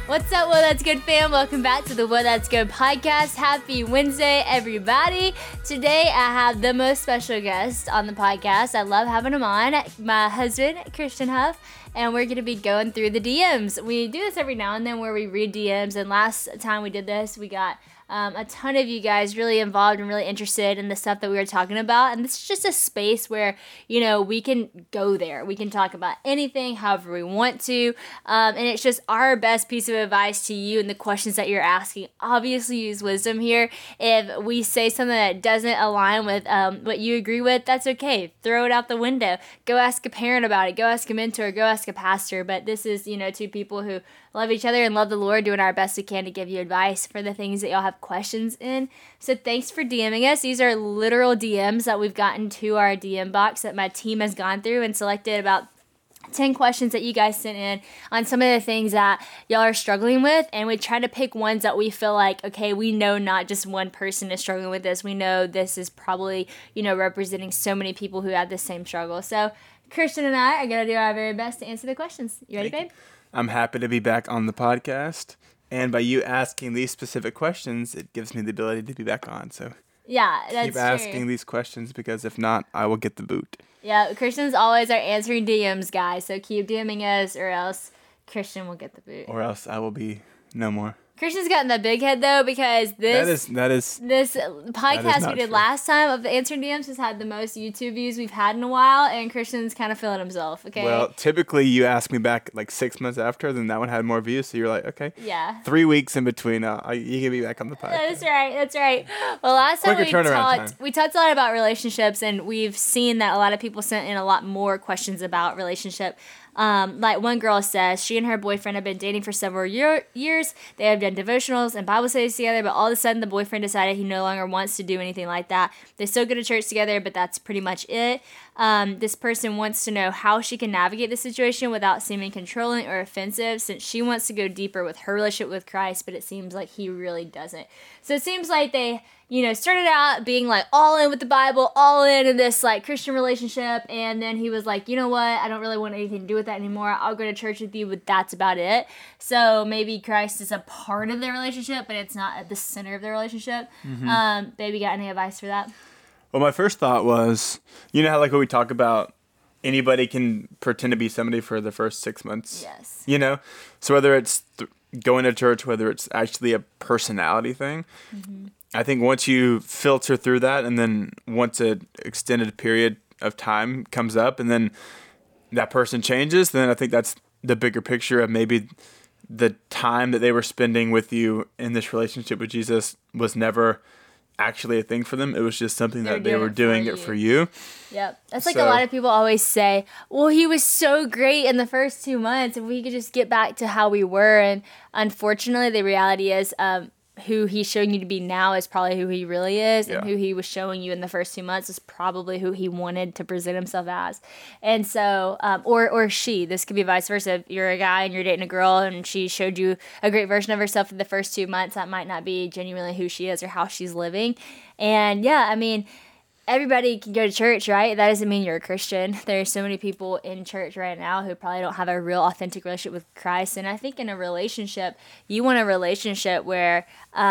What's up, Well That's Good fam? Welcome back to the Well That's Good podcast. Happy Wednesday, everybody. Today I have the most special guest on the podcast. I love having him on, my husband, Christian Huff, and we're going to be going through the DMs. We do this every now and then where we read DMs, and last time we did this, we got a ton of you guys really involved and really interested in the stuff that we were talking about. And this is just a space where, you know, we can go there. We can talk about anything, however we want to. And it's just our best piece of advice to you and the questions that you're asking. Obviously, use wisdom here. If we say something that doesn't align with what you agree with, that's okay. Throw it out the window. Go ask a parent about it. Go ask a mentor. Go ask a pastor. But this is, you know, two people who love each other and love the Lord, doing our best we can to give you advice for the things that y'all have questions in. So thanks for DMing us. These are literal DMs that we've gotten to our DM box that my team has gone through and selected about 10 questions that you guys sent in on some of the things that y'all are struggling with. And we try to pick ones that we feel like, okay, we know not just one person is struggling with this. We know this is probably, you know, representing so many people who had the same struggle. So Christian and I are going to do our very best to answer the questions. You ready, babe? I'm happy to be back on the podcast, and by you asking these specific questions, it gives me the ability to be back on. So yeah, that's keep asking these questions, because if not, I will get the boot. Yeah, Christian's always our answering DMs guy, so keep DMing us, or else Christian will get the boot. Or else I will be no more. Christian's gotten the big head though, because this podcast we did last time of the answering DMs has had the most YouTube views we've had in a while, and Christian's kind of feeling himself. Okay. Well, typically you ask me back like 6 months after, then that one had more views, so you're like, okay. Yeah. 3 weeks in between, you can be back on the podcast. That's right. Well, last time we talked a lot about relationships, and we've seen that a lot of people sent in a lot more questions about relationship. Like one girl says, she and her boyfriend have been dating for several years. They have done devotionals and Bible studies together, but all of a sudden the boyfriend decided he no longer wants to do anything like that. They still go to church together, but that's pretty much it. This person wants to know how she can navigate the situation without seeming controlling or offensive, since she wants to go deeper with her relationship with Christ, but it seems like he really doesn't. So it seems like they, you know, started out being like all in with the Bible, all in this like Christian relationship, and then he was like, you know what, I don't really want anything to do with that anymore. I'll go to church with you, but that's about it. So maybe Christ is a part of their relationship, but it's not at the center of their relationship. Mm-hmm. Baby, got any advice for that? Well, my first thought was, you know how like when we talk about anybody can pretend to be somebody for the first 6 months? Yes. You know? So whether it's going to church, whether it's actually a personality thing, mm-hmm. I think once you filter through that, and then once an extended period of time comes up and then that person changes, then I think that's the bigger picture of maybe the time that they were spending with you in this relationship with Jesus was never actually a thing for them. It was just something that they were doing it for you. Yep. That's like a lot of people always say, well, he was so great in the first 2 months, if we could just get back to how we were. And unfortunately, the reality is who he's showing you to be now is probably who he really is, and who he was showing you in the first 2 months is probably who he wanted to present himself as. And so, or she, this could be vice versa. If you're a guy and you're dating a girl and she showed you a great version of herself in the first 2 months, that might not be genuinely who she is or how she's living. And yeah, I mean, everybody can go to church, right? That doesn't mean you're a Christian. There are so many people in church right now who probably don't have a real authentic relationship with Christ. And I think in a relationship, you want a relationship where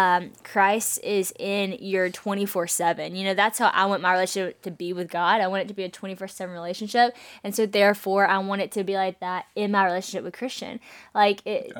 Christ is in your 24/7. You know, that's how I want my relationship to be with God. I want it to be a 24/7 relationship. And so therefore, I want it to be like that in my relationship with Christian. Like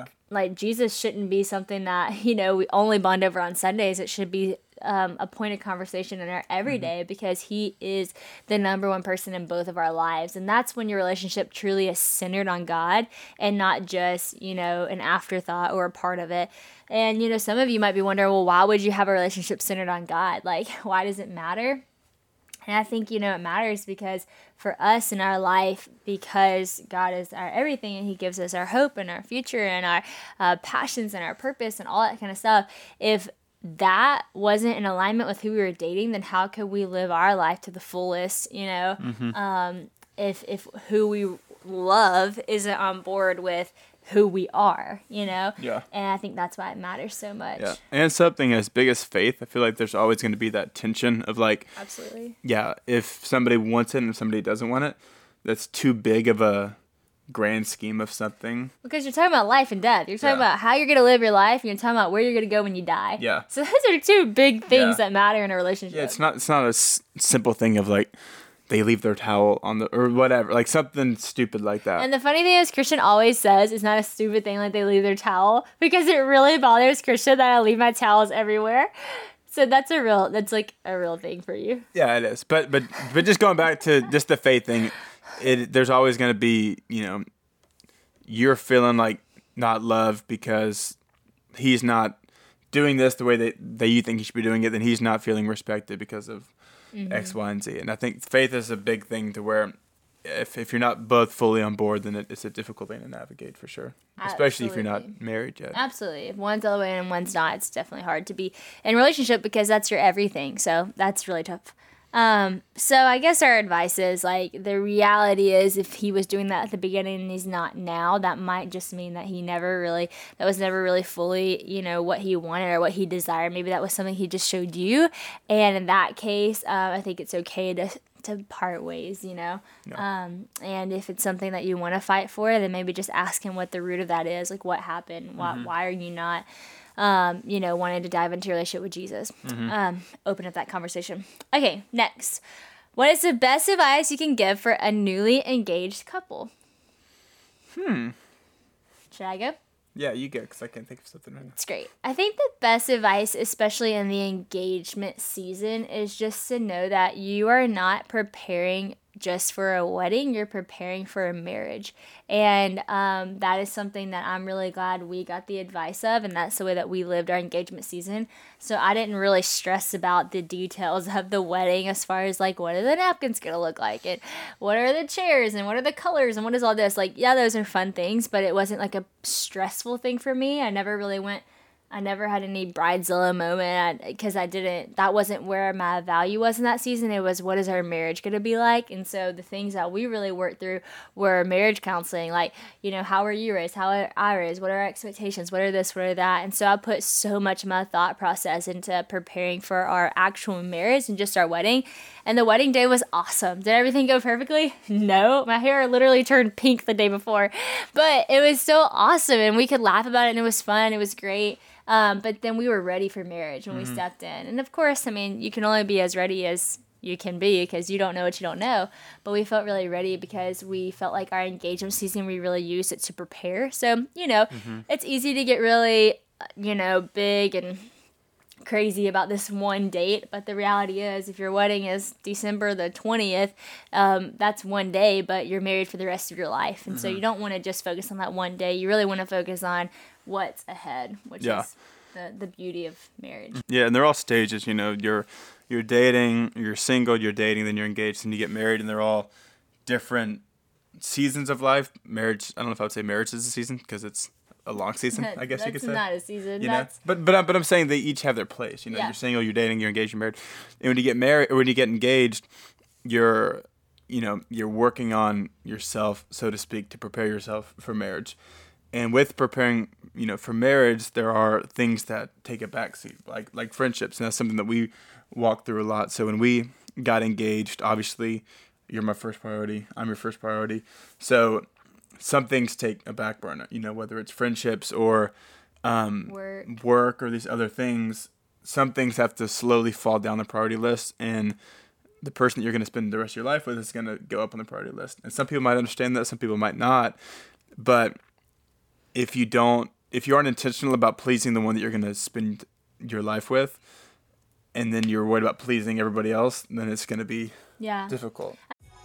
Jesus shouldn't be something that, you know, we only bond over on Sundays. It should be a point of conversation in our everyday, because he is the number one person in both of our lives. And that's when your relationship truly is centered on God and not just, you know, an afterthought or a part of it. And, you know, some of you might be wondering, well, why would you have a relationship centered on God? Like, why does it matter? And I think, you know, it matters because for us in our life, because God is our everything and he gives us our hope and our future and our passions and our purpose and all that kind of stuff. If that wasn't in alignment with who we were dating, then how could we live our life to the fullest, you know? Mm-hmm. If who we love isn't on board with who we are, you know? Yeah. And I think that's why it matters so much. Yeah. And something as big as faith, I feel like there's always going to be that tension of like, absolutely. Yeah, if somebody wants it and if somebody doesn't want it, that's too big of a grand scheme of something. Because you're talking about life and death. You're talking about how you're going to live your life, and you're talking about where you're going to go when you die. Yeah. So those are two big things that matter in a relationship. Yeah, it's not a simple thing of like they leave their towel on the or whatever, like something stupid like that. And the funny thing is, Christian always says it's not a stupid thing like they leave their towel, because it really bothers Christian that I leave my towels everywhere. So that's like a real thing for you. Yeah, it is. But just going back to just the faith thing, there's always going to be, you're feeling like not loved because he's not doing this the way that you think he should be doing it, then he's not feeling respected because of X, Y, and Z. And I think faith is a big thing to where if you're not both fully on board, then it's a difficult thing to navigate for sure. Especially if you're not married yet. Absolutely. If one's all the way in and one's not, it's definitely hard to be in a relationship because that's your everything. So that's really tough. So I guess our advice is, like, the reality is if he was doing that at the beginning and he's not now, that might just mean that that was never really fully, what he wanted or what he desired. Maybe that was something he just showed you. And in that case, I think it's okay to part ways, No. And if it's something that you want to fight for, then maybe just ask him what the root of that is. Like, what happened? Why are you not wanted to dive into your relationship with Jesus. Open up that conversation. Okay, next. What is the best advice you can give for a newly engaged couple? Should I go? Yeah, you go, because I can't think of something right now. It's great. I think the best advice, especially in the engagement season, is just to know that you are not preparing just for a wedding, you're preparing for a marriage. And that is something that I'm really glad we got the advice of, and that's the way that we lived our engagement season. So I didn't really stress about the details of the wedding as far as, like, what are the napkins going to look like, and what are the chairs, and what are the colors, and what is all this. Like, yeah, those are fun things, but it wasn't like a stressful thing for me. I never had any bridezilla moment because that wasn't where my value was in that season. It was, what is our marriage going to be like? And so the things that we really worked through were marriage counseling. Like, how are you raised? How are I raised? What are our expectations? What are this? What are that? And so I put so much of my thought process into preparing for our actual marriage and just our wedding. And the wedding day was awesome. Did everything go perfectly? No. My hair literally turned pink the day before. But it was so awesome, and we could laugh about it, and it was fun. It was great. But then we were ready for marriage when we stepped in. And of course, you can only be as ready as you can be because you don't know what you don't know. But we felt really ready because we felt like our engagement season, we really used it to prepare. So, it's easy to get really, big and crazy about this one date. But the reality is, if your wedding is December the 20th, that's one day, but you're married for the rest of your life. And so you don't want to just focus on that one day. You really want to focus on what's ahead, which is the beauty of marriage. Yeah, and they're all stages, you're dating, you're single, you're dating, then you're engaged, and you get married, and they're all different seasons of life. Marriage, I don't know if I would say marriage is a season because it's a long season, I guess you could say. That's not a season. But I'm saying they each have their place. You're single, you're dating, you're engaged, you're married. And when you get married, or when you get engaged, you're working on yourself, so to speak, to prepare yourself for marriage. And with preparing, for marriage, there are things that take a backseat, like friendships. And that's something that we walk through a lot. So when we got engaged, obviously, you're my first priority. I'm your first priority. So some things take a back burner, whether it's friendships or work or these other things. Some things have to slowly fall down the priority list. And the person that you're going to spend the rest of your life with is going to go up on the priority list. And some people might understand that. Some people might not. But if you aren't intentional about pleasing the one that you're going to spend your life with, and then you're worried about pleasing everybody else, then it's going to be difficult.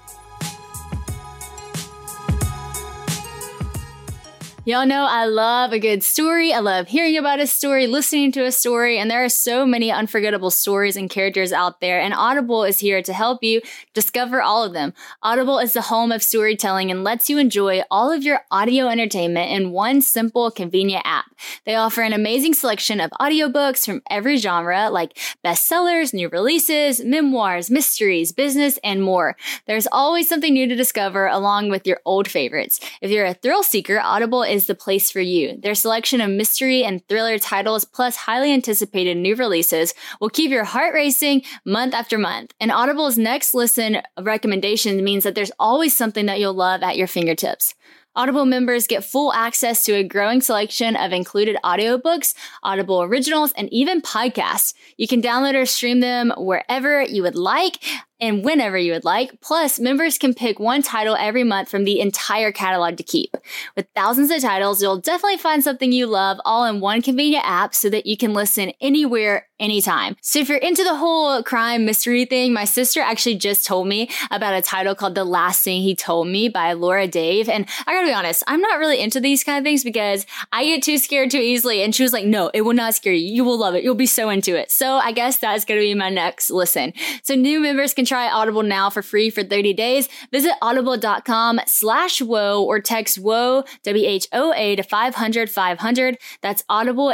Y'all know I love a good story. I love hearing about a story, listening to a story, and there are so many unforgettable stories and characters out there, and Audible is here to help you discover all of them. Audible is the home of storytelling and lets you enjoy all of your audio entertainment in one simple, convenient app. They offer an amazing selection of audiobooks from every genre, like bestsellers, new releases, memoirs, mysteries, business, and more. There's always something new to discover along with your old favorites. If you're a thrill seeker, Audible is the place for you. Their selection of mystery and thriller titles plus highly anticipated new releases will keep your heart racing month after month. And Audible's next listen recommendation means that there's always something that you'll love at your fingertips. Audible members get full access to a growing selection of included audiobooks, Audible originals, and even podcasts. You can download or stream them wherever you would like and whenever you would like. Plus, members can pick one title every month from the entire catalog to keep. With thousands of titles, you'll definitely find something you love all in one convenient app so that you can listen anywhere, anytime. So if you're into the whole crime mystery thing, my sister actually just told me about a title called The Last Thing He Told Me by Laura Dave. And I gotta be honest, I'm not really into these kind of things because I get too scared too easily. And she was like, no, it will not scare you. You will love it. You'll be so into it. So I guess that's gonna be my next listen. So new members can try Audible now for free for 30 days. Visit audible.com/whoa or text whoa, WHOA to 500-500. That's Audible,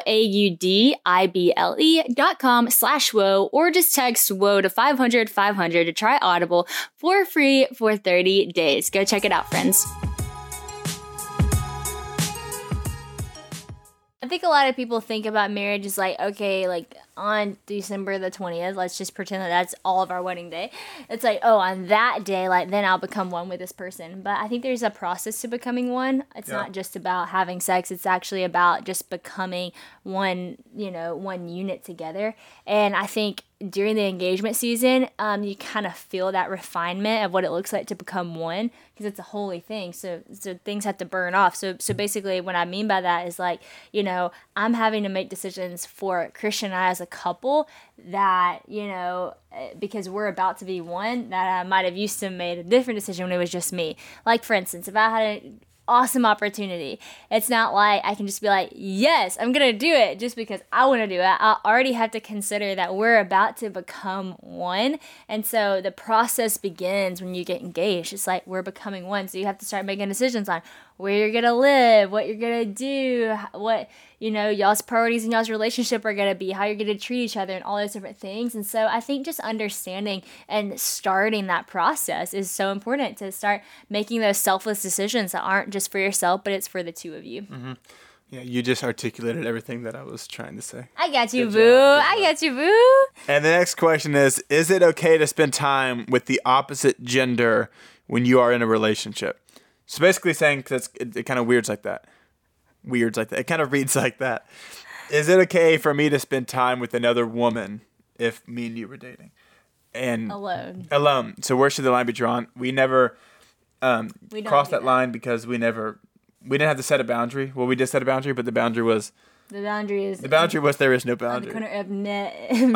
AUDIBLE.com/whoa, or just text whoa to 500-500 to try Audible for free for 30 days. Go check it out, friends. I think a lot of people think about marriage as like, okay, like on December the 20th, let's just pretend that that's all of our wedding day. It's like, oh, on that day, like then I'll become one with this person. But I think there's a process to becoming one. It's not just about having sex. It's actually about just becoming one, one unit together. And I think during the engagement season, you kind of feel that refinement of what it looks like to become one, because it's a holy thing. So things have to burn off. So basically what I mean by that is like, I'm having to make decisions for Christian and I as a couple that, because we're about to be one, that I might have used to made a different decision when it was just me. Like, for instance, if I had an awesome opportunity, it's not like I can just be like, yes, I'm gonna do it just because I want to do it. I already have to consider that we're about to become one. And so the process begins when you get engaged. It's like we're becoming one. So you have to start making decisions on where you're gonna live, what you're gonna do, what y'all's priorities in y'all's relationship are gonna be, how you're gonna treat each other, and all those different things. And so I think just understanding and starting that process is so important, to start making those selfless decisions that aren't just for yourself, but it's for the two of you. Mm-hmm. Yeah, you just articulated everything that I was trying to say. I got you, boo. I got you, boo. And the next question is it okay to spend time with the opposite gender when you are in a relationship? So basically saying, because it kind of weirds like that. It kind of reads like that. Is it okay for me to spend time with another woman if me and you were dating? And Alone. So where should the line be drawn? We never crossed that line because we didn't have to set a boundary. Well, we did set a boundary, but the boundary was there is no boundary. On the corner of net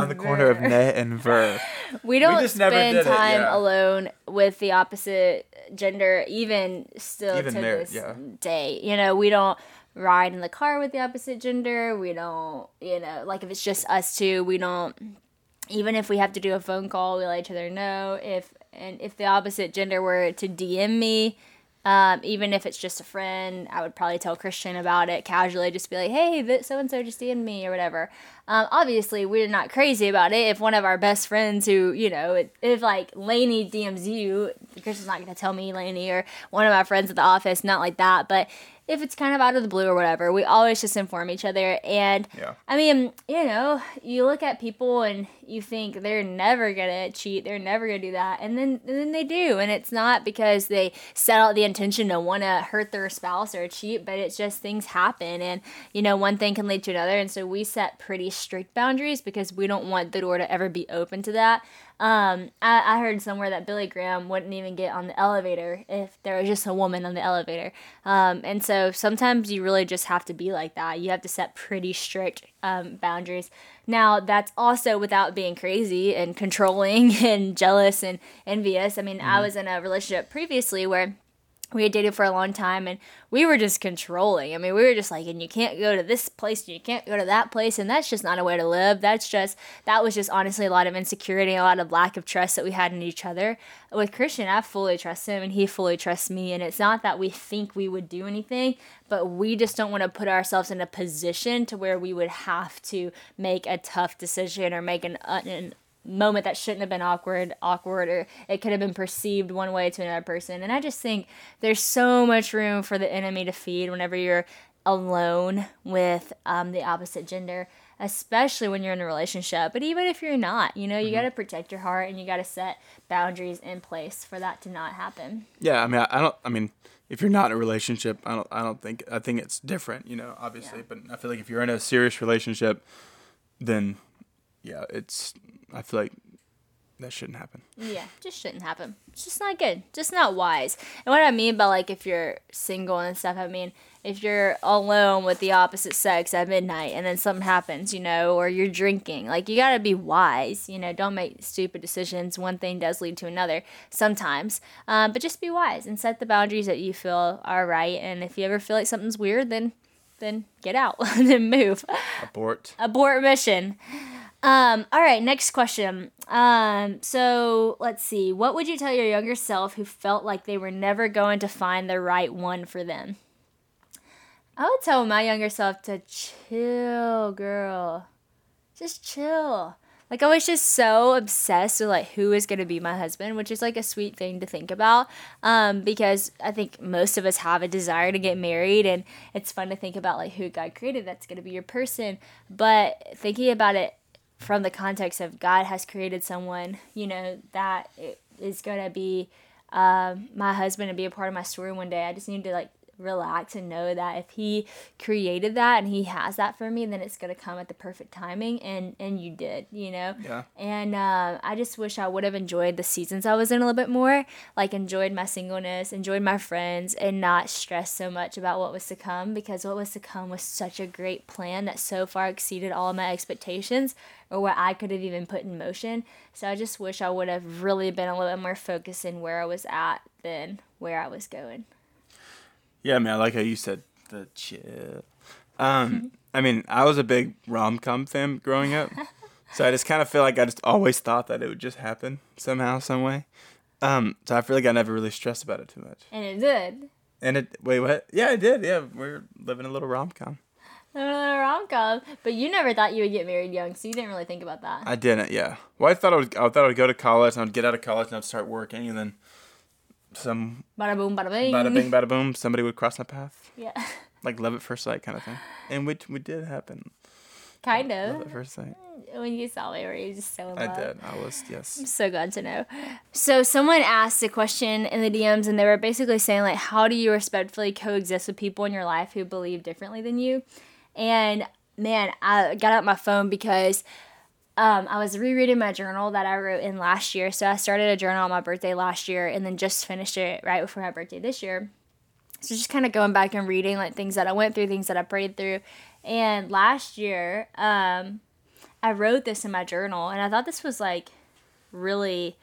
and ver. We don't spend time alone with the opposite gender, even this day. We don't ride in the car with the opposite gender. We don't, like if it's just us two, we don't, even if we have to do a phone call, we let each other know. If the opposite gender were to DM me, even if it's just a friend, I would probably tell Christian about it casually, just be like, hey, so-and-so just DM'd me or whatever. Obviously, we're not crazy about it. If one of our best friends who, if like Lainey DMs you, Christian's not going to tell me, Lainey, or one of my friends at the office, not like that. But if it's kind of out of the blue or whatever, we always just inform each other. And I mean, you look at people and you think they're never going to cheat, they're never going to do that. And then they do. And it's not because they set out the intention to want to hurt their spouse or cheat, but it's just things happen. And, one thing can lead to another. And so we set pretty strict boundaries because we don't want the door to ever be open to that. I heard somewhere that Billy Graham wouldn't even get on the elevator if there was just a woman on the elevator. And so sometimes you really just have to be like that. You have to set pretty strict boundaries. Now, that's also without being crazy and controlling and jealous and envious. I mean, I was in a relationship previously where we had dated for a long time, and we were just controlling. I mean, we were just like, and you can't go to this place, and you can't go to that place, and that's just not a way to live. That was just honestly a lot of insecurity, a lot of lack of trust that we had in each other. With Christian, I fully trust him, and he fully trusts me, and it's not that we think we would do anything, but we just don't want to put ourselves in a position to where we would have to make a tough decision or make an moment that shouldn't have been awkward, or it could have been perceived one way to another person. And I just think there's so much room for the enemy to feed whenever you're alone with the opposite gender. especially when you're in a relationship. But even if you're not, you got to protect your heart and you got to set boundaries in place for that to not happen. Yeah, I mean, if you're not in a relationship, I think it's different, obviously. Yeah. But I feel like if you're in a serious relationship, then yeah, I feel like that shouldn't happen. Yeah, just shouldn't happen. It's just not good. Just not wise. And what I mean by, like, if you're single and stuff, I mean, if you're alone with the opposite sex at midnight and then something happens, or you're drinking, like, you gotta be wise, don't make stupid decisions. One thing does lead to another sometimes. But just be wise and set the boundaries that you feel are right. And if you ever feel like something's weird, then get out. Then move. Abort mission. All right, next question. So let's see. What would you tell your younger self who felt like they were never going to find the right one for them? I would tell my younger self to chill, girl. Just chill. Like, I was just so obsessed with, like, who is going to be my husband, which is, like, a sweet thing to think about, because I think most of us have a desire to get married, and it's fun to think about, like, who God created that's going to be your person. But thinking about it from the context of God has created someone, that is going to be my husband and be a part of my story one day. I just need to, like, relax and know that if he created that and he has that for me, then it's going to come at the perfect timing, and you did, Yeah. And I just wish I would have enjoyed the seasons I was in a little bit more, like enjoyed my singleness, enjoyed my friends, and not stressed so much about what was to come, because what was to come was such a great plan that so far exceeded all of my expectations or what I could have even put in motion. So I just wish I would have really been a little bit more focused in where I was at than where I was going. Yeah, man, I like how you said the chill. I mean, I was a big rom-com fan growing up, so I just kind of feel like I just always thought that it would just happen somehow, some way. So I feel like I never really stressed about it too much. And it did. Wait, what? Yeah, it did. Yeah, we're living a little rom-com. But you never thought you would get married young, so you didn't really think about that. I didn't, yeah. Well, I thought I would go to college, and I'd get out of college, and I'd start working, and then some bada boom, bada bing. Bada bing, bada boom. Somebody would cross my path. Yeah. Like love at first sight kind of thing. And which did happen. Kind of. Love at first sight. When you saw me, were you just so in love? I did. I was, yes. I'm so glad to know. So someone asked a question in the DMs, and they were basically saying, like, how do you respectfully coexist with people in your life who believe differently than you? And, man, I got out my phone because I was rereading my journal that I wrote in last year. So I started a journal on my birthday last year and then just finished it right before my birthday this year. So just kind of going back and reading, like, things that I went through, things that I prayed through. And last year, I wrote this in my journal, and I thought this was, like, really,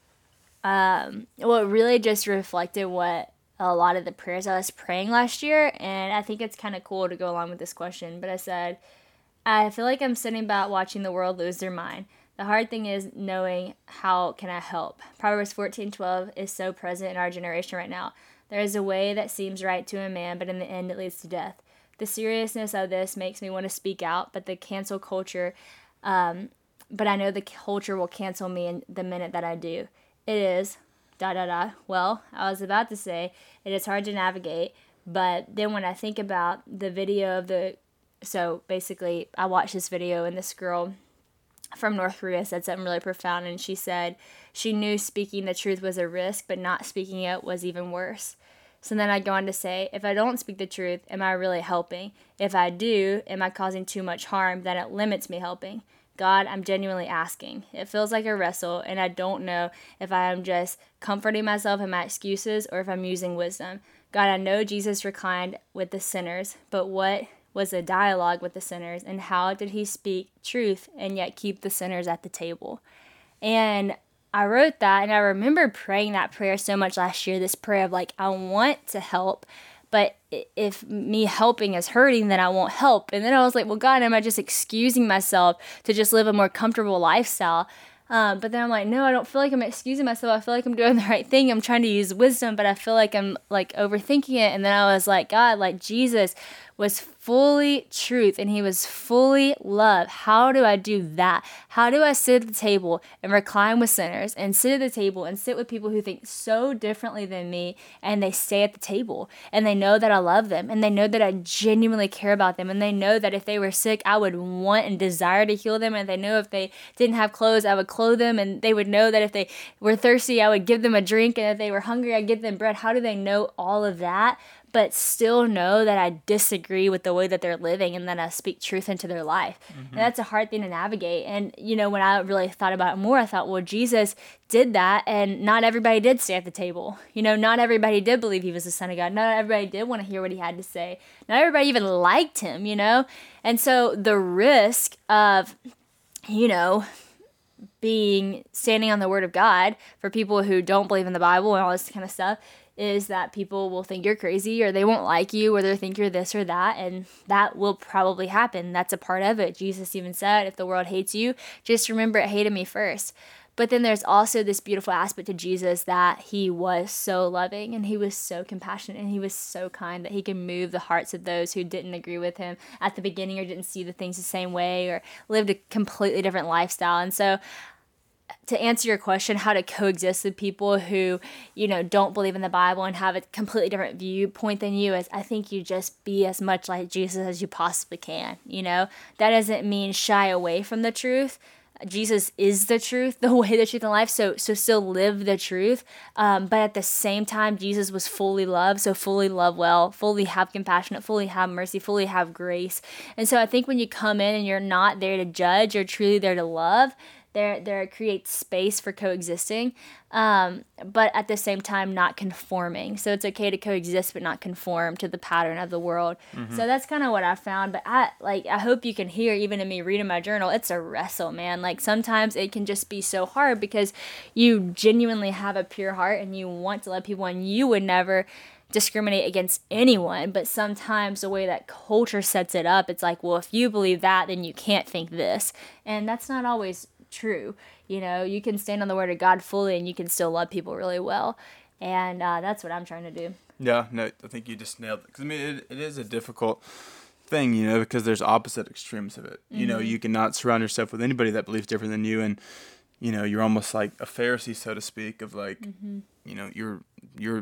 it really just reflected what a lot of the prayers I was praying last year. And I think it's kind of cool to go along with this question. But I said, I feel like I'm sitting back watching the world lose their mind. The hard thing is knowing how can I help. Proverbs 14:12 is so present in our generation right now. There is a way that seems right to a man, but in the end it leads to death. The seriousness of this makes me want to speak out, but the cancel culture, but I know the culture will cancel me in the minute that I do. It is, ... Well, I was about to say, it is hard to navigate, but then when I think about the video of so basically I watched this video and this girl from North Korea said something really profound, and she said she knew speaking the truth was a risk, but not speaking it was even worse. So then I go on to say, if I don't speak the truth, am I really helping? If I do, am I causing too much harm that it limits me helping? God, I'm genuinely asking. It feels like a wrestle, and I don't know if I am just comforting myself in my excuses or if I'm using wisdom. God, I know Jesus reclined with the sinners, but what was a dialogue with the sinners, and how did he speak truth and yet keep the sinners at the table? And I wrote that, and I remember praying that prayer so much last year, this prayer of, like, I want to help, but if me helping is hurting, then I won't help. And then I was like, well, God, am I just excusing myself to just live a more comfortable lifestyle? But then I'm like, no, I don't feel like I'm excusing myself. I feel like I'm doing the right thing. I'm trying to use wisdom, but I feel like I'm, like, overthinking it. And then I was like, God, like, Jesus, was fully truth and he was fully love. How do I do that? How do I sit at the table and recline with sinners and sit at the table and sit with people who think so differently than me, and they stay at the table and they know that I love them and they know that I genuinely care about them, and they know that if they were sick, I would want and desire to heal them, and they know if they didn't have clothes, I would clothe them, and they would know that if they were thirsty, I would give them a drink, and if they were hungry, I'd give them bread. How do they know all of that but still know that I disagree with the way that they're living and that I speak truth into their life? And that's a hard thing to navigate. And, when I really thought about it more, I thought, well, Jesus did that, and not everybody did stay at the table. Not everybody did believe he was the Son of God. Not everybody did want to hear what he had to say. Not everybody even liked him, And so the risk of, being standing on the word of God for people who don't believe in the Bible and all this kind of stuff is that people will think you're crazy, or they won't like you, or they'll think you're this or that, and that will probably happen. That's a part of it. Jesus even said, if the world hates you, just remember it hated me first. But then there's also this beautiful aspect to Jesus that he was so loving and he was so compassionate and he was so kind that he could move the hearts of those who didn't agree with him at the beginning or didn't see the things the same way or lived a completely different lifestyle. And so to answer your question, how to coexist with people who, don't believe in the Bible and have a completely different viewpoint than you, is I think you just be as much like Jesus as you possibly can. That doesn't mean shy away from the truth. Jesus is the truth, the way, the truth, and life. So still live the truth. But at the same time, Jesus was fully love. So fully love well, fully have compassion, fully have mercy, fully have grace. And so I think when you come in and you're not there to judge, you're truly there to love, there creates space for coexisting, but at the same time not conforming. So it's okay to coexist but not conform to the pattern of the world. So that's kind of what I found. But I hope you can hear, even in me reading my journal, it's a wrestle, man. Like sometimes it can just be so hard because you genuinely have a pure heart and you want to love people and you would never discriminate against anyone, but sometimes the way that culture sets it up, it's like, well, if you believe that, then you can't think this, and that's not always true. You can stand on the word of God fully and you can still love people really well, and that's what I'm trying to do. Yeah, no, I think you just nailed it, because it is a difficult thing, because there's opposite extremes of it. You cannot surround yourself with anybody that believes different than you, and you're almost like a Pharisee, so to speak, of like you're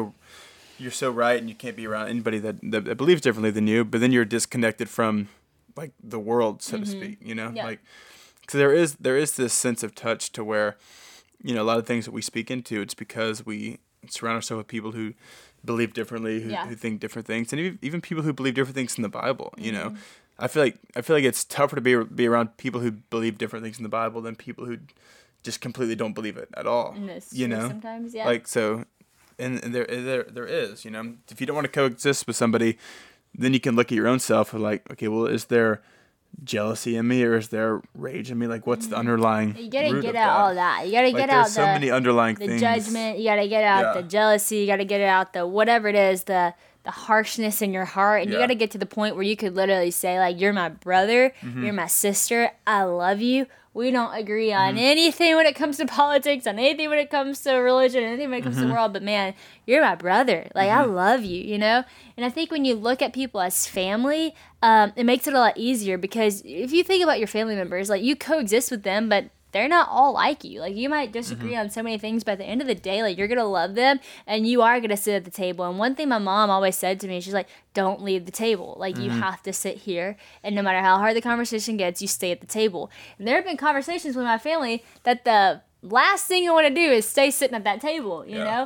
so right, and you can't be around anybody that believes differently than you, but then you're disconnected from like the world, so to speak, Yeah. like, so there is this sense of touch to where, a lot of things that we speak into, it's because we surround ourselves with people who believe differently, who think different things, and even people who believe different things in the Bible, I feel like it's tougher to be around people who believe different things in the Bible than people who just completely don't believe it at all. Sometimes, yeah. Like, so, and there is, if you don't want to coexist with somebody, then you can look at your own self and like, okay, well, is there jealousy in me, or is there rage in me? Like, what's the underlying You gotta root get of out that? all that. You gotta get out so many underlying the things. judgment. You gotta get out the jealousy. You gotta get out the whatever it is, the harshness in your heart, and you gotta get to the point where you could literally say, like, you're my brother, you're my sister, I love you. We don't agree on anything when it comes to politics, on anything when it comes to religion, anything when it comes to the world, but man, you're my brother. Like, I love you, And I think when you look at people as family, it makes it a lot easier, because if you think about your family members, like, you coexist with them, but they're not all like you. Like, you might disagree on so many things, but at the end of the day, like, you're going to love them and you are going to sit at the table. And one thing my mom always said to me, she's like, don't leave the table. Like, you have to sit here. And no matter how hard the conversation gets, you stay at the table. And there have been conversations with my family that the last thing I want to do is stay sitting at that table, you know?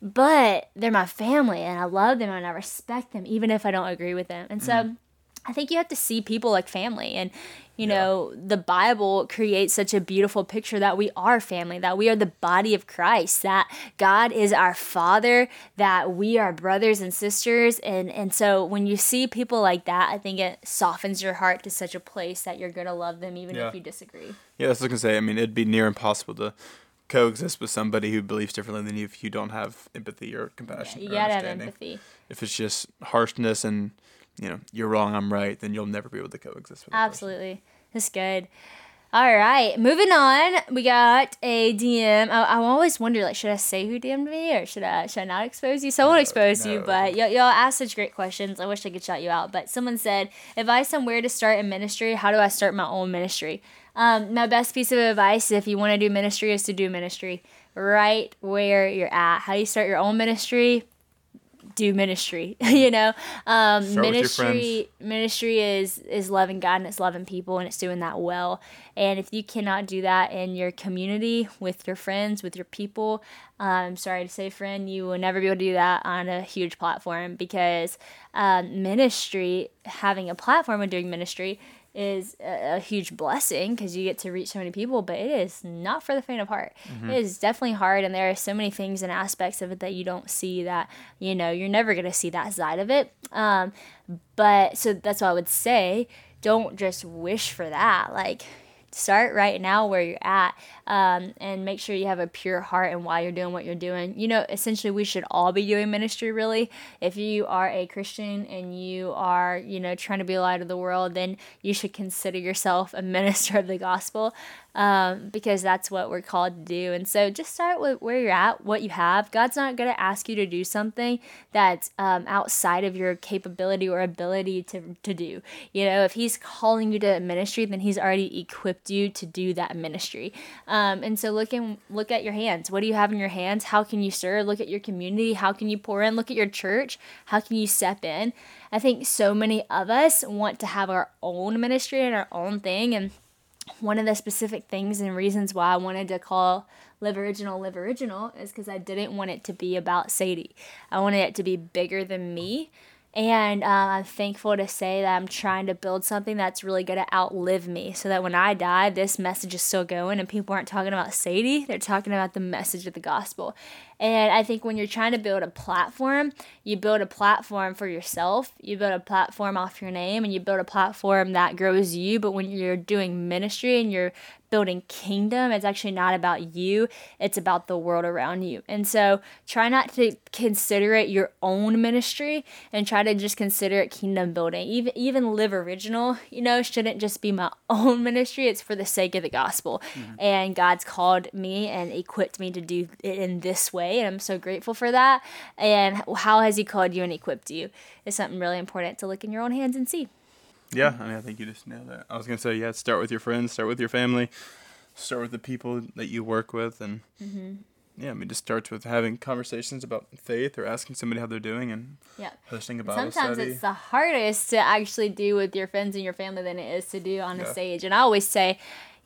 But they're my family and I love them and I respect them, even if I don't agree with them. And so I think you have to see people like family. And, you know, the Bible creates such a beautiful picture that we are family, that we are the body of Christ, that God is our Father, that we are brothers and sisters. And so when you see people like that, I think it softens your heart to such a place that you're going to love them even if you disagree. Yeah, I was going to say, I mean, it'd be near impossible to coexist with somebody who believes differently than you if you don't have empathy or compassion. You gotta have empathy. If it's just harshness and, you know, you're wrong, I'm right, then you'll never be able to coexist with Absolutely. That's good. All right, moving on. We got a DM. I always wonder, like, should I say who DM'd me or should I not expose you? Someone exposed you, but y'all asked such great questions. I wish I could shout you out. But someone said, advice on where to start a ministry. How do I start my own ministry? My best piece of advice, if you want to do ministry, is to do ministry right where you're at. How do you start your own ministry? Do ministry. Ministry is loving God and it's loving people and it's doing that well. And if you cannot do that in your community, with your friends, with your people, I'm sorry to say, friend, you will never be able to do that on a huge platform, because ministry, having a platform and doing ministry, is a huge blessing because you get to reach so many people, but it is not for the faint of heart. Mm-hmm. It is definitely hard, and there are so many things and aspects of it that you don't see, that, you're never going to see that side of it. But so that's what I would say. Don't just wish for that. Like, start right now where you're at, and make sure you have a pure heart and why you're doing what you're doing. Essentially, we should all be doing ministry, really. If you are a Christian and you are, trying to be a light of the world, then you should consider yourself a minister of the gospel, because that's what we're called to do. And so just start with where you're at, what you have. God's not going to ask you to do something that's outside of your capability or ability to do. If he's calling you to ministry, then he's already equipped you to do that ministry. And so look at your hands. What do you have in your hands? How can you serve? Look at your community. How can you pour in? Look at your church. How can you step in? I think so many of us want to have our own ministry and our own thing. And one of the specific things and reasons why I wanted to call Live Original is because I didn't want it to be about Sadie. I wanted it to be bigger than me. And I'm thankful to say that I'm trying to build something that's really going to outlive me, so that when I die, this message is still going and people aren't talking about Sadie. They're talking about the message of the gospel. And I think when you're trying to build a platform, you build a platform for yourself. You build a platform off your name, and you build a platform that grows you. But when you're doing ministry and you're building kingdom, it's actually not about you. It's about the world around you. And so try not to consider it your own ministry, and try to just consider it kingdom building. Even Live Original, shouldn't just be my own ministry. It's for the sake of the gospel. Mm-hmm. And God's called me and equipped me to do it in this way. And I'm so grateful for that. And how has he called you and equipped you is something really important to look in your own hands and see. Yeah, I think you just nailed that. I was going to say, start with your friends, start with your family, start with the people that you work with. And just starts with having conversations about faith, or asking somebody how they're doing, and hosting a Bible Sometimes study. It's the hardest to actually do with your friends and your family than it is to do on a stage. And I always say,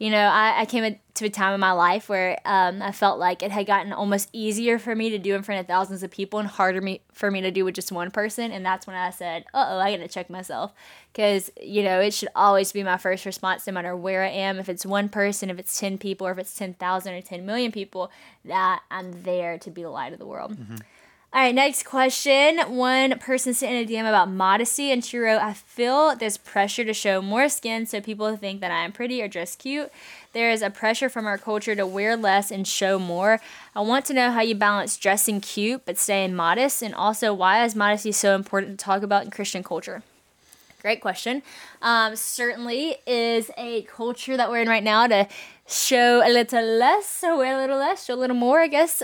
I came to a time in my life where I felt like it had gotten almost easier for me to do in front of thousands of people and harder for me to do with just one person. And that's when I said, I got to check myself. Because, it should always be my first response, no matter where I am. If it's one person, if it's 10 people, or if it's 10,000 or 10 million people, that I'm there to be the light of the world. Mm-hmm. All right, next question. One person sent in a DM about modesty, and she wrote, I feel this pressure to show more skin so people think that I am pretty or dress cute. There is a pressure from our culture to wear less and show more. I want to know how you balance dressing cute but staying modest, and also why is modesty so important to talk about in Christian culture? Great question. Certainly is a culture that we're in right now to show a little less, or wear a little less, show a little more, I guess.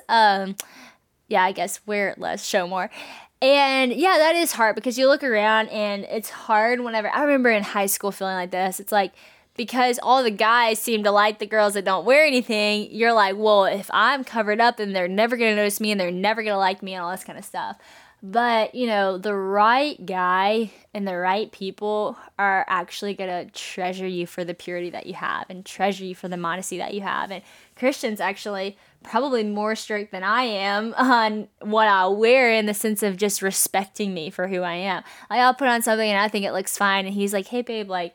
I guess wear less, show more. And that is hard, because you look around and it's hard whenever, I remember in high school feeling like this. It's like, because all the guys seem to like the girls that don't wear anything, you're like, well, if I'm covered up, then they're never going to notice me and they're never going to like me and all this kind of stuff. But, the right guy and the right people are actually going to treasure you for the purity that you have, and treasure you for the modesty that you have. And Christians actually probably more strict than I am on what I wear, in the sense of just respecting me for who I am. Like, I'll put on something and I think it looks fine, and he's like, hey babe, I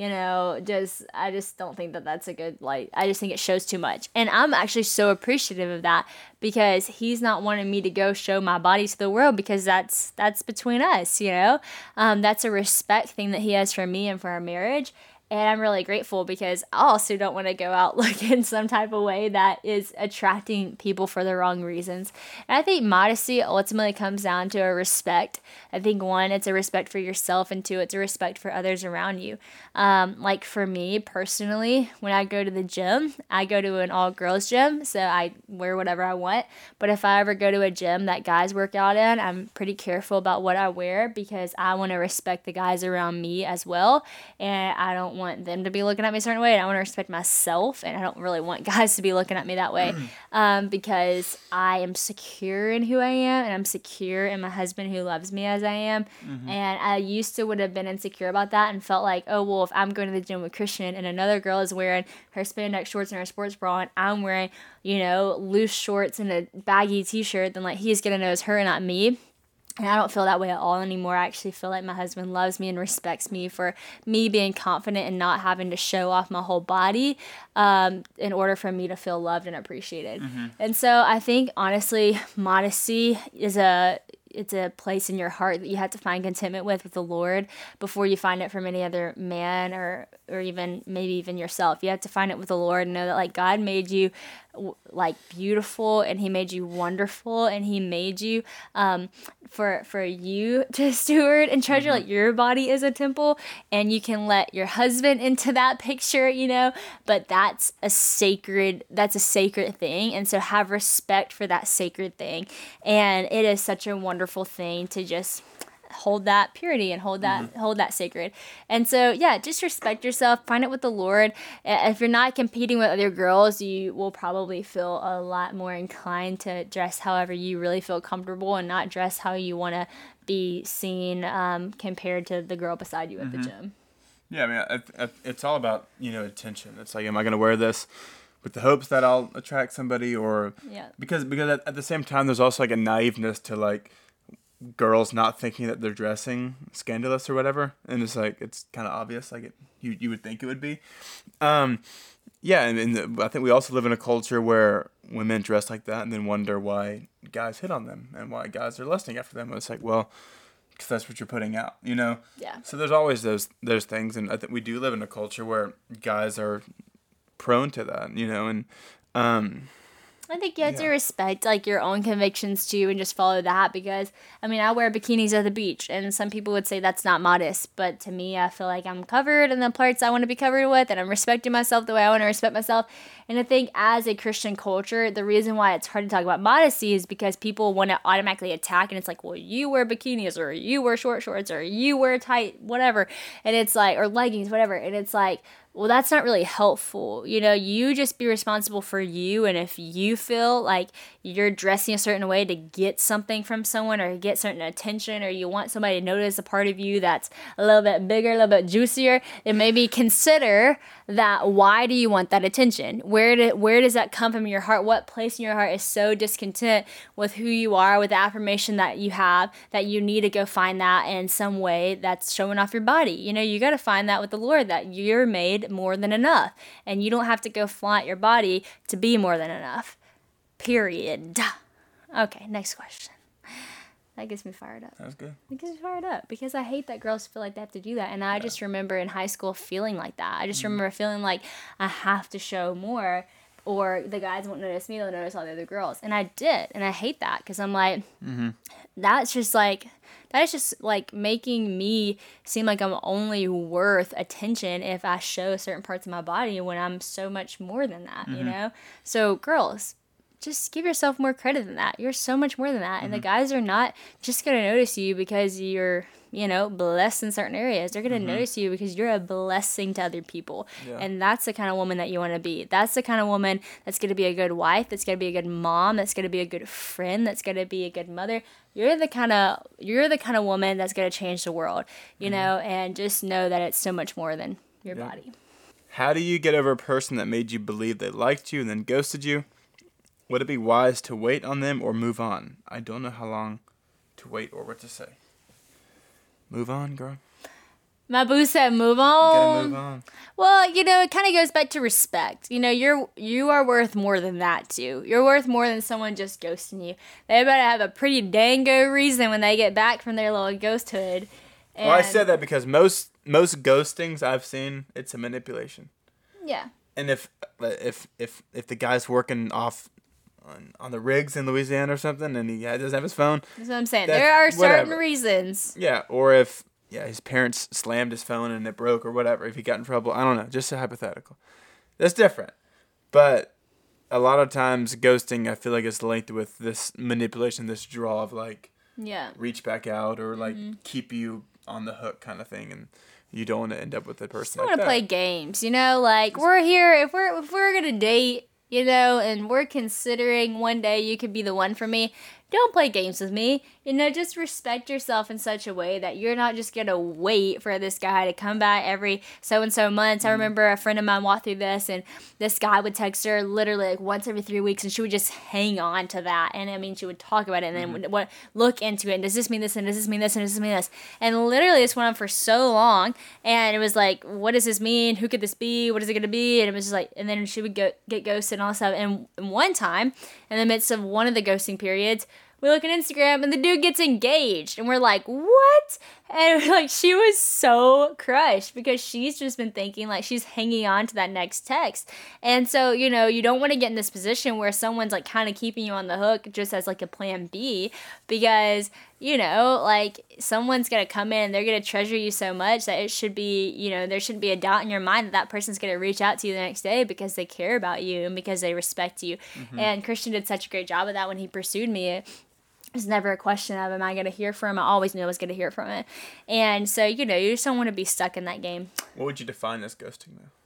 just don't think that that's a good, I just think it shows too much. And I'm actually so appreciative of that, because he's not wanting me to go show my body to the world, because that's between us, that's a respect thing that he has for me and for our marriage. And I'm really grateful because I also don't want to go out looking some type of way that is attracting people for the wrong reasons. And I think modesty ultimately comes down to a respect. I think one, it's a respect for yourself, and two, it's a respect for others around you. Like for me personally, when I go to the gym, I go to an all-girls gym, so I wear whatever I want. But if I ever go to a gym that guys work out in, I'm pretty careful about what I wear because I want to respect the guys around me as well. And I don't want them to be looking at me a certain way. And I want to respect myself. And I don't really want guys to be looking at me that way because I am secure in who I am. And I'm secure in my husband who loves me as I am. And I used to would have been insecure about that and felt like, oh, well, if I'm going to the gym with Christian and another girl is wearing her spandex shorts and her sports bra and I'm wearing, loose shorts and a baggy t-shirt, then like he's going to know it's her and not me. And I don't feel that way at all anymore. I actually feel like my husband loves me and respects me for me being confident and not having to show off my whole body in order for me to feel loved and appreciated. And so I think, honestly, modesty is it's a place in your heart that you have to find contentment with the Lord before you find it from any other man or even maybe even yourself. You have to find it with the Lord and know that like God made you like beautiful and he made you wonderful and he made you for you to steward and treasure. Like your body is a temple and you can let your husband into that picture, but that's a sacred thing. And so have respect for that sacred thing. And it is such a wonderful thing to just hold that purity and hold that sacred. And so, yeah, just respect yourself, find it with the Lord. If you're not competing with other girls, you will probably feel a lot more inclined to dress however you really feel comfortable and not dress how you want to be seen compared to the girl beside you at the gym. Yeah, I mean, it's all about, attention. It's like, am I going to wear this with the hopes that I'll attract somebody or because at the same time, there's also like a naiveness to like, girls not thinking that they're dressing scandalous or whatever, and it's like it's kind of obvious, like you would think it would be. I think we also live in a culture where women dress like that and then wonder why guys hit on them and why guys are lusting after them. And it's like, well, because that's what you're putting out, Yeah. So there's always those things, and I think we do live in a culture where guys are prone to that, and I think you have to respect like your own convictions too and just follow that because I wear bikinis at the beach and some people would say that's not modest, but to me I feel like I'm covered in the parts I want to be covered with and I'm respecting myself the way I want to respect myself. And I think as a Christian culture, the reason why it's hard to talk about modesty is because people want to automatically attack and it's like, well, you wear bikinis or you wear short shorts or you wear tight whatever, and it's like, or leggings, whatever, and it's like, well, that's not really helpful. You just be responsible for you. And if you feel like you're dressing a certain way to get something from someone or get certain attention or you want somebody to notice a part of you that's a little bit bigger, a little bit juicier, then maybe consider that. Why do you want that attention? Where does that come from in your heart? What place in your heart is so discontent with who you are, with the affirmation that you have, that you need to go find that in some way that's showing off your body? You got to find that with the Lord, that you're made more than enough and you don't have to go flaunt your body to be more than enough, period. Okay, next question. That gets me fired up. That's good. It gets me fired up because I hate that girls feel like they have to do that. And I just remember in high school feeling like that. I just remember feeling like I have to show more or the guys won't notice me, they'll notice all the other girls. And I did. And I hate that because I'm like, that is just like making me seem like I'm only worth attention if I show certain parts of my body when I'm so much more than that, So girls, just give yourself more credit than that. You're so much more than that. And the guys are not just going to notice you because you're, blessed in certain areas. They're going to notice you because you're a blessing to other people. Yeah. And that's the kind of woman that you want to be. That's the kind of woman that's going to be a good wife, that's going to be a good mom, that's going to be a good friend, that's going to be a good mother. You're the kind of woman that's going to change the world, and just know that it's so much more than your body. How do you get over a person that made you believe they liked you and then ghosted you? Would it be wise to wait on them or move on? I don't know how long to wait or what to say. Move on, girl. My boo said move on. Gotta move on. Well, it kind of goes back to respect. You are worth more than that, too. You're worth more than someone just ghosting you. They better have a pretty dang good reason when they get back from their little ghosthood. Well, I said that because most most ghostings I've seen, it's a manipulation. Yeah. And if the guy's working off on the rigs in Louisiana or something, and he doesn't have his phone, that's what I'm saying. There are certain reasons. Yeah, or if his parents slammed his phone and it broke or whatever. If he got in trouble, I don't know. Just a hypothetical. That's different. But a lot of times, ghosting, I feel like it's linked with this manipulation, this draw of like, reach back out or like keep you on the hook kind of thing, and you don't want to end up with a person like that. I want to play games, like we're here, if we're gonna date, and we're considering one day you could be the one for me. Don't play games with me. Just respect yourself in such a way that you're not just going to wait for this guy to come back every so-and-so months. I remember a friend of mine walked through this, and this guy would text her literally like once every 3 weeks, and she would just hang on to that. And I mean, she would talk about it and then would look into it. And does this mean this? And does this mean this? And does this mean this? And literally this went on for so long. And it was like, what does this mean? Who could this be? What is it going to be? And it was just like, and then she would get ghosted and all that stuff. And one time, in the midst of one of the ghosting periods, we look at Instagram and the dude gets engaged, and we're like, what? And like, she was so crushed because she's just been thinking like she's hanging on to that next text. And so, you don't want to get in this position where someone's like kind of keeping you on the hook just as like a plan B, because, like someone's going to come in and they're going to treasure you so much that it should be, there shouldn't be a doubt in your mind that person's going to reach out to you the next day because they care about you and because they respect you. And Christian did such a great job of that when he pursued me. It's never a question of, am I going to hear from him? I always knew I was going to hear from him. And so, you just don't want to be stuck in that game. What would you define as ghosting, though?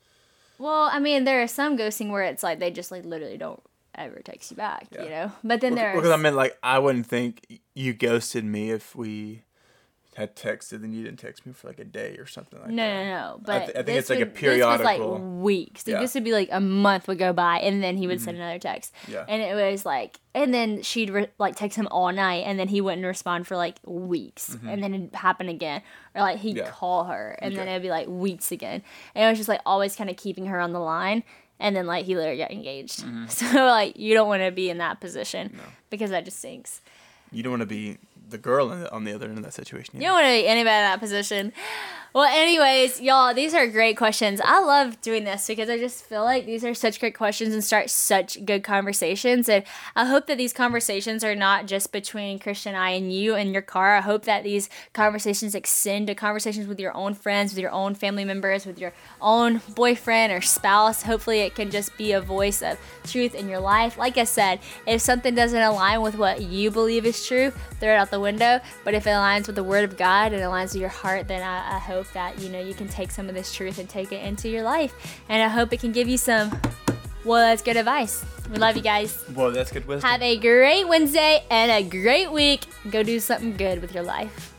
Well, I mean, there are some ghosting where it's like they just like literally don't ever text you back, But then because I mean, like, I wouldn't think you ghosted me if we had texted and you didn't text me for like a day or something like that. No. But I think it's like a periodical. This was like weeks. Like, this would be like a month would go by, and then he would send another text. Yeah. And it was like, and then she'd text him all night, and then he wouldn't respond for like weeks, and then it'd happen again, or like he'd call her, and then it'd be like weeks again, and it was just like always kind of keeping her on the line. And then like he literally got engaged. So like you don't want to be in that position because that just stinks. You don't want to be the girl on the other end of that situation. You don't want to be anybody in that position. Well, anyways, y'all, these are great questions. I love doing this because I just feel like these are such great questions and start such good conversations. And I hope that these conversations are not just between Christian and I and you in your car. I hope that these conversations extend to conversations with your own friends, with your own family members, with your own boyfriend or spouse. Hopefully it can just be a voice of truth in your life. Like I said, if something doesn't align with what you believe is true, throw it out the window. But if it aligns with the Word of God and aligns with your heart, then I hope that you can take some of this truth and take it into your life. And I hope it can give you some, that's good advice. We love you guys. Well, that's good wisdom. Have a great Wednesday and a great week. Go do something good with your life.